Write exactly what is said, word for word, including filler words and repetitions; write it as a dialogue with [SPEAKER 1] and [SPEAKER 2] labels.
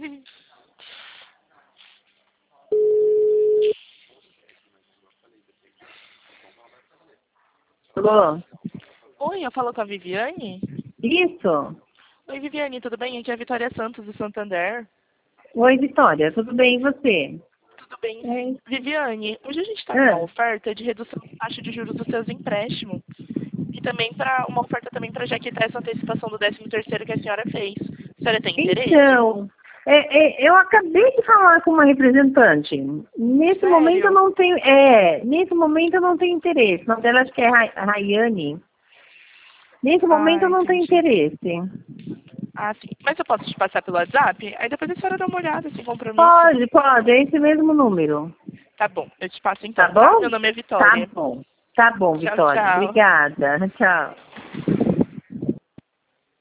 [SPEAKER 1] Alô?
[SPEAKER 2] Oi, eu falo com a Viviane?
[SPEAKER 1] Isso?
[SPEAKER 2] Oi, Viviane, tudo bem? Aqui é a Vitória Santos, do Santander.
[SPEAKER 1] Oi, Vitória, tudo bem e você?
[SPEAKER 2] Tudo bem, sim. Viviane, hoje a gente está com
[SPEAKER 1] Ah,
[SPEAKER 2] uma oferta de redução da taxa de juros dos seus empréstimos. E também para uma oferta também para já quitar essa antecipação do décimo terceiro que a senhora fez. A senhora tem interesse?
[SPEAKER 1] então, é, é, eu acabei de falar com uma representante. Nesse momento eu
[SPEAKER 2] Sério?
[SPEAKER 1] não tenho, é, nesse momento eu não tenho interesse. O nome dela acho que é Ray- Rayane. Nesse momento
[SPEAKER 2] Ah,
[SPEAKER 1] eu não tenho
[SPEAKER 2] entendi.
[SPEAKER 1] interesse.
[SPEAKER 2] Ah, sim. Mas eu posso te passar pelo WhatsApp? Aí depois a senhora dá uma olhada, sem compromisso.
[SPEAKER 1] Pode, pode, é esse mesmo número.
[SPEAKER 2] Tá bom, eu te passo
[SPEAKER 1] Tá
[SPEAKER 2] então, tá?
[SPEAKER 1] bom?
[SPEAKER 2] Meu nome é
[SPEAKER 1] Tá
[SPEAKER 2] Vitória.
[SPEAKER 1] bom. Tá bom,
[SPEAKER 2] Tchau,
[SPEAKER 1] Vitória.
[SPEAKER 2] tchau.
[SPEAKER 1] Obrigada. Tchau.